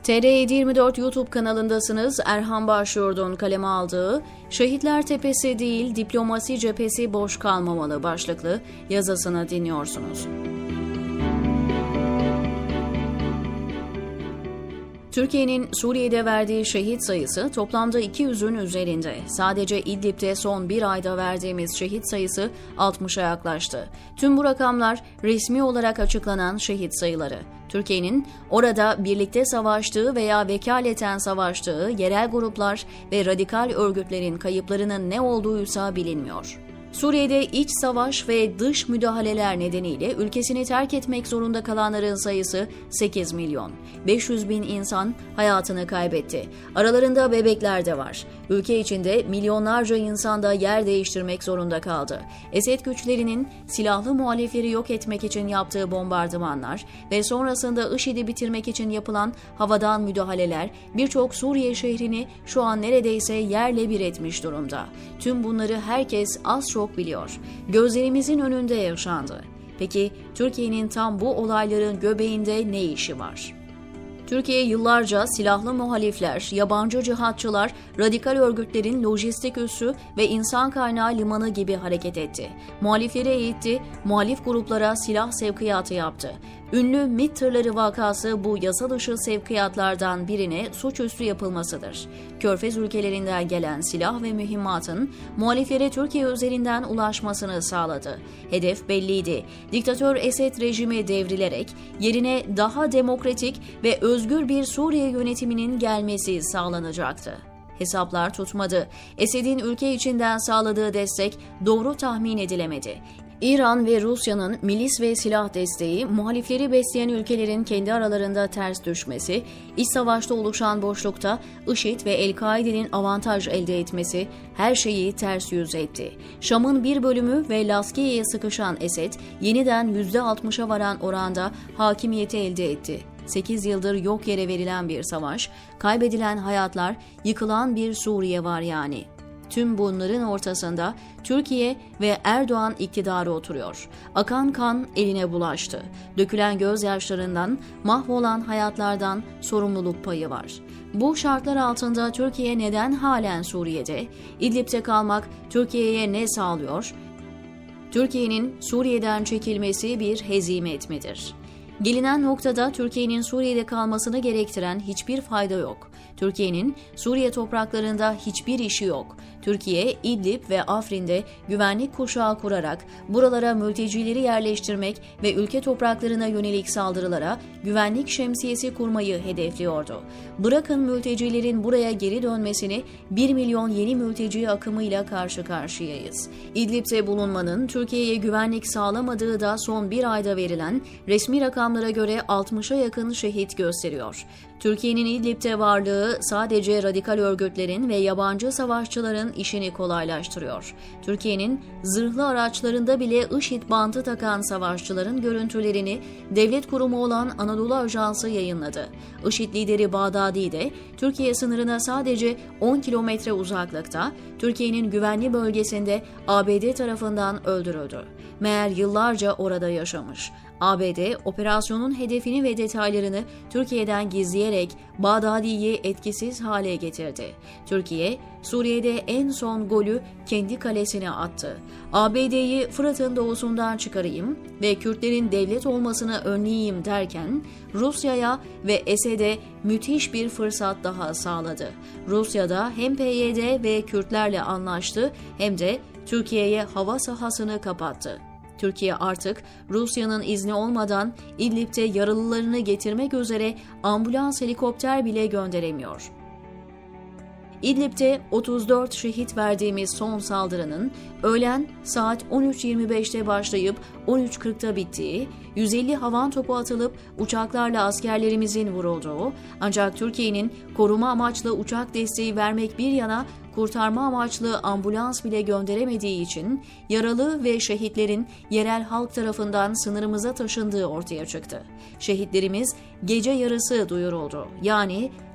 TR724 YouTube kanalındasınız. Erhan Başyurt'un kaleme aldığı "Şehitler Tepesi değil, diplomasi cephesi boş kalmamalı" başlıklı yazısını dinliyorsunuz. Türkiye'nin Suriye'de verdiği şehit sayısı toplamda 200'ün üzerinde. Sadece İdlib'de son bir ayda verdiğimiz şehit sayısı 60'a yaklaştı. Tüm bu rakamlar resmi olarak açıklanan şehit sayıları. Türkiye'nin orada birlikte savaştığı veya vekaleten savaştığı yerel gruplar ve radikal örgütlerin kayıplarının ne olduğuysa bilinmiyor. Suriye'de iç savaş ve dış müdahaleler nedeniyle ülkesini terk etmek zorunda kalanların sayısı 8 milyon. 500 bin insan hayatını kaybetti. Aralarında bebekler de var. Ülke içinde milyonlarca insan da yer değiştirmek zorunda kaldı. Esed güçlerinin silahlı muhalifleri yok etmek için yaptığı bombardımanlar ve sonrasında IŞİD'i bitirmek için yapılan havadan müdahaleler birçok Suriye şehrini şu an neredeyse yerle bir etmiş durumda. Tüm bunları herkes az çok biliyor. Gözlerimizin önünde yaşandı. Peki Türkiye'nin tam bu olayların göbeğinde ne işi var? Türkiye yıllarca silahlı muhalifler, yabancı cihatçılar, radikal örgütlerin lojistik üssü ve insan kaynağı limanı gibi hareket etti. Muhalifleri eğitti, muhalif gruplara silah sevkiyatı yaptı. Ünlü MİT tırları vakası bu yasa dışı sevkiyatlardan birine suçüstü yapılmasıdır. Körfez ülkelerinden gelen silah ve mühimmatın muhaliflere Türkiye üzerinden ulaşmasını sağladı. Hedef belliydi. Diktatör Esed rejimi devrilerek yerine daha demokratik ve özgür bir Suriye yönetiminin gelmesi sağlanacaktı. Hesaplar tutmadı. Esed'in ülke içinden sağladığı destek doğru tahmin edilemedi. İran ve Rusya'nın milis ve silah desteği, muhalifleri besleyen ülkelerin kendi aralarında ters düşmesi, iç savaşta oluşan boşlukta IŞİD ve El-Kaide'nin avantaj elde etmesi her şeyi ters yüz etti. Şam'ın bir bölümü ve Laskiye'ye sıkışan Esed, yeniden %60'a varan oranda hakimiyeti elde etti. 8 yıldır yok yere verilen bir savaş, kaybedilen hayatlar, yıkılan bir Suriye var yani. Tüm bunların ortasında Türkiye ve Erdoğan iktidarı oturuyor. Akan kan eline bulaştı. Dökülen gözyaşlarından, mahvolan hayatlardan sorumluluk payı var. Bu şartlar altında Türkiye neden halen Suriye'de? İdlib'te kalmak Türkiye'ye ne sağlıyor? Türkiye'nin Suriye'den çekilmesi bir hezimet midir? Gelinen noktada Türkiye'nin Suriye'de kalmasını gerektiren hiçbir fayda yok. Türkiye'nin Suriye topraklarında hiçbir işi yok. Türkiye, İdlib ve Afrin'de güvenlik kuşağı kurarak buralara mültecileri yerleştirmek ve ülke topraklarına yönelik saldırılara güvenlik şemsiyesi kurmayı hedefliyordu. Bırakın mültecilerin buraya geri dönmesini, 1 milyon yeni mülteci akımıyla karşı karşıyayız. İdlib'te bulunmanın Türkiye'ye güvenlik sağlamadığı da son bir ayda verilen resmi rakamlara göre 60'a yakın şehit gösteriyor. Türkiye'nin İdlib'te varlığı sadece radikal örgütlerin ve yabancı savaşçıların işini kolaylaştırıyor. Türkiye'nin zırhlı araçlarında bile IŞİD bantı takan savaşçıların görüntülerini devlet kurumu olan Anadolu Ajansı yayınladı. IŞİD lideri Bağdadi de Türkiye sınırına sadece 10 kilometre uzaklıkta, Türkiye'nin güvenli bölgesinde ABD tarafından öldürüldü. Meğer yıllarca orada yaşamış. ABD, operasyonun hedefini ve detaylarını Türkiye'den gizleyerek Bağdadi'yi etkisiz hale getirdi. Türkiye, Suriye'de en son golü kendi kalesine attı. ABD'yi Fırat'ın doğusundan çıkarayım ve Kürtlerin devlet olmasını önleyeyim derken Rusya'ya ve Esed'e müthiş bir fırsat daha sağladı. Rusya'da hem PYD ve Kürtlerle anlaştı hem de Türkiye'ye hava sahasını kapattı. Türkiye artık Rusya'nın izni olmadan İdlib'te yaralılarını getirmek üzere ambulans helikopter bile gönderemiyor. İdlib'te 34 şehit verdiğimiz son saldırının öğlen saat 13.25'te başlayıp 13.40'da bittiği, 150 havan topu atılıp uçaklarla askerlerimizin vurulduğu, ancak Türkiye'nin koruma amaçlı uçak desteği vermek bir yana kurtarma amaçlı ambulans bile gönderemediği için yaralı ve şehitlerin yerel halk tarafından sınırımıza taşındığı ortaya çıktı. Şehitlerimiz gece yarısı duyuruldu. Yani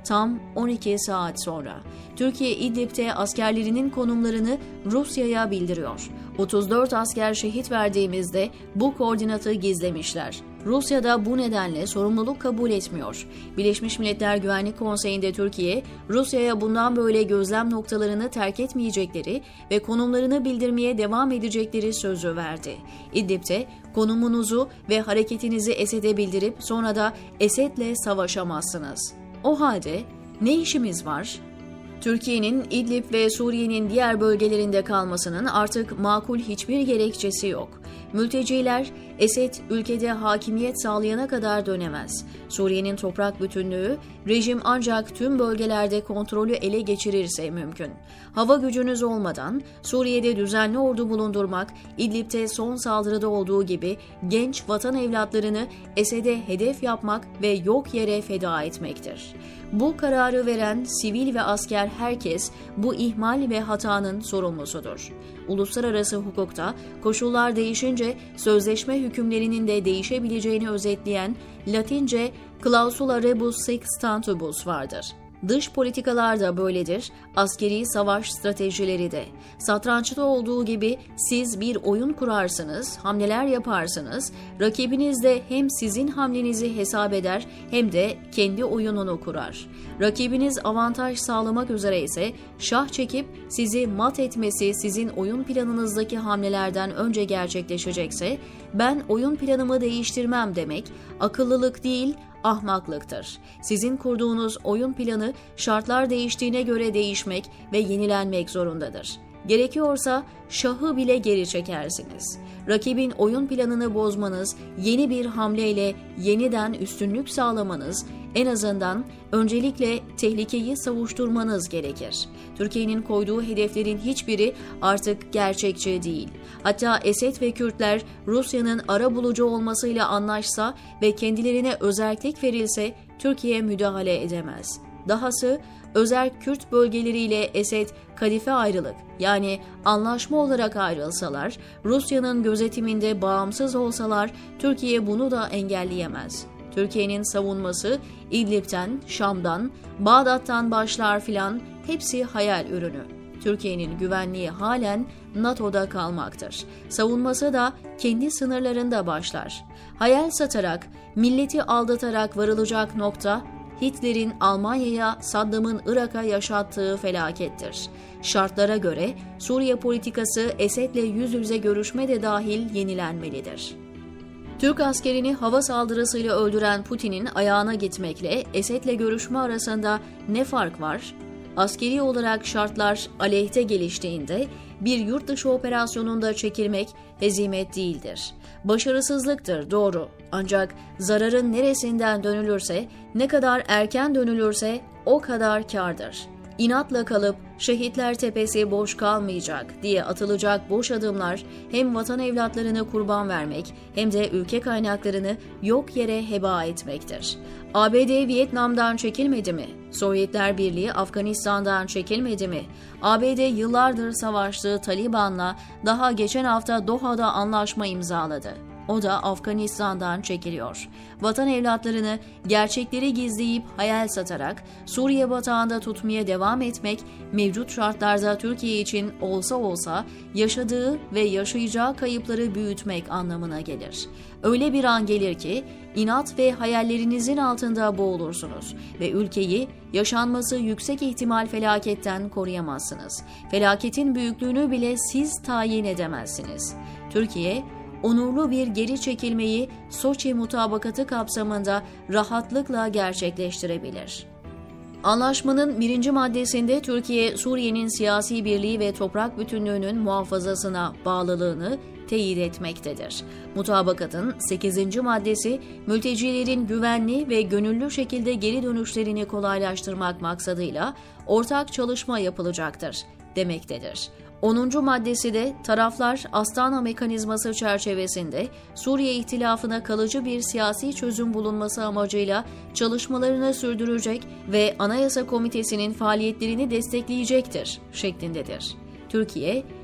tam 12 saat sonra. Türkiye İdlib'de askerlerinin konumlarını Rusya'ya bildiriyor. 34 asker şehit verdiğimizde bu koordinatı gizlemişler. Rusya da bu nedenle sorumluluk kabul etmiyor. Birleşmiş Milletler Güvenlik Konseyi'nde Türkiye, Rusya'ya bundan böyle gözlem noktalarını terk etmeyecekleri ve konumlarını bildirmeye devam edecekleri sözü verdi. İdlib'de konumunuzu ve hareketinizi Esed'e bildirip sonra da Esed'le savaşamazsınız. O halde ne işimiz var? Türkiye'nin İdlib ve Suriye'nin diğer bölgelerinde kalmasının artık makul hiçbir gerekçesi yok. Mülteciler, Esed ülkede hakimiyet sağlayana kadar dönemez. Suriye'nin toprak bütünlüğü, rejim ancak tüm bölgelerde kontrolü ele geçirirse mümkün. Hava gücünüz olmadan Suriye'de düzenli ordu bulundurmak, İdlib'de son saldırıda olduğu gibi genç vatan evlatlarını Esed'e hedef yapmak ve yok yere feda etmektir. Bu kararı veren sivil ve asker herkes bu ihmal ve hatanın sorumlusudur. Uluslararası hukukta koşullar değişince sözleşme hükümlerinin de değişebileceğini özetleyen Latince clausula rebus sic stantibus vardır. Dış politikalar da böyledir, askeri savaş stratejileri de. Satrançta olduğu gibi siz bir oyun kurarsınız, hamleler yaparsınız, rakibiniz de hem sizin hamlenizi hesap eder hem de kendi oyununu kurar. Rakibiniz avantaj sağlamak üzere ise şah çekip sizi mat etmesi sizin oyun planınızdaki hamlelerden önce gerçekleşecekse, ben oyun planımı değiştirmem demek, akıllılık değil, ahmaklıktır. Sizin kurduğunuz oyun planı şartlar değiştiğine göre değişmek ve yenilenmek zorundadır. Gerekiyorsa şahı bile geri çekersiniz. Rakibin oyun planını bozmanız, yeni bir hamleyle yeniden üstünlük sağlamanız, en azından öncelikle tehlikeyi savuşturmanız gerekir. Türkiye'nin koyduğu hedeflerin hiçbiri artık gerçekçi değil. Hatta Esed ve Kürtler Rusya'nın arabulucu olmasıyla anlaşsa ve kendilerine özerklik verilse Türkiye müdahale edemez. Dahası özerk Kürt bölgeleriyle Esed kadife ayrılık yani anlaşma olarak ayrılsalar, Rusya'nın gözetiminde bağımsız olsalar Türkiye bunu da engelleyemez. Türkiye'nin savunması İdlib'den, Şam'dan, Bağdat'tan başlar filan hepsi hayal ürünü. Türkiye'nin güvenliği halen NATO'da kalmaktır. Savunması da kendi sınırlarında başlar. Hayal satarak, milleti aldatarak varılacak nokta, Hitler'in Almanya'ya, Saddam'ın Irak'a yaşattığı felakettir. Şartlara göre Suriye politikası Esed'le yüz yüze görüşme de dahil yenilenmelidir. Türk askerini hava saldırısıyla öldüren Putin'in ayağına gitmekle Esed'le görüşme arasında ne fark var? Askeri olarak şartlar aleyhte geliştiğinde bir yurt dışı operasyonunda çekilmek hezimet değildir. Başarısızlıktır, doğru. Ancak zararın neresinden dönülürse, ne kadar erken dönülürse o kadar kârdır. İnatla kalıp şehitler tepesi boş kalmayacak diye atılacak boş adımlar hem vatan evlatlarını kurban vermek hem de ülke kaynaklarını yok yere heba etmektir. ABD Vietnam'dan çekilmedi mi? Sovyetler Birliği Afganistan'dan çekilmedi mi? ABD yıllardır savaştığı Taliban'la daha geçen hafta Doha'da anlaşma imzaladı. O da Afganistan'dan çekiliyor. Vatan evlatlarını gerçekleri gizleyip hayal satarak Suriye batağında tutmaya devam etmek mevcut şartlarda Türkiye için olsa yaşadığı ve yaşayacağı kayıpları büyütmek anlamına gelir. Öyle bir an gelir ki inat ve hayallerinizin altında boğulursunuz ve ülkeyi yaşanması yüksek ihtimal felaketten koruyamazsınız. Felaketin büyüklüğünü bile siz tayin edemezsiniz. Türkiye, onurlu bir geri çekilmeyi Soçi mutabakatı kapsamında rahatlıkla gerçekleştirebilir. Anlaşmanın 1. maddesinde Türkiye, Suriye'nin siyasi birliği ve toprak bütünlüğünün muhafazasına bağlılığını teyit etmektedir. Mutabakatın 8. maddesi, mültecilerin güvenli ve gönüllü şekilde geri dönüşlerini kolaylaştırmak maksadıyla ortak çalışma yapılacaktır demektedir. 10. maddesi de taraflar Astana mekanizması çerçevesinde Suriye ihtilafına kalıcı bir siyasi çözüm bulunması amacıyla çalışmalarını sürdürecek ve Anayasa Komitesi'nin faaliyetlerini destekleyecektir şeklindedir. Türkiye,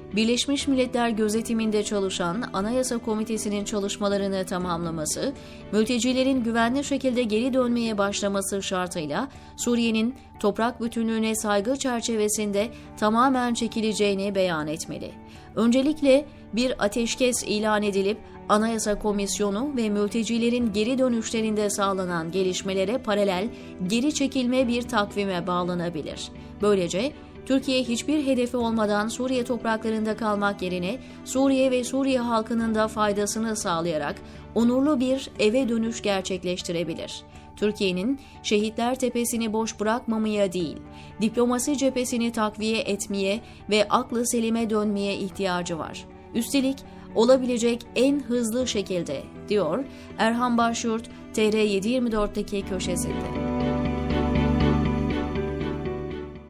Birleşmiş Milletler gözetiminde çalışan Anayasa Komitesi'nin çalışmalarını tamamlaması, mültecilerin güvenli şekilde geri dönmeye başlaması şartıyla Suriye'nin toprak bütünlüğüne saygı çerçevesinde tamamen çekileceğini beyan etmeli. Öncelikle bir ateşkes ilan edilip Anayasa Komisyonu ve mültecilerin geri dönüşlerinde sağlanan gelişmelere paralel geri çekilme bir takvime bağlanabilir. Böylece Türkiye hiçbir hedefi olmadan Suriye topraklarında kalmak yerine Suriye ve Suriye halkının da faydasını sağlayarak onurlu bir eve dönüş gerçekleştirebilir. Türkiye'nin Şehitler Tepesi'ni boş bırakmamaya değil, diplomasi cephesini takviye etmeye ve aklı selime dönmeye ihtiyacı var. Üstelik olabilecek en hızlı şekilde, diyor Erhan Başyurt, TR724'deki köşesinde.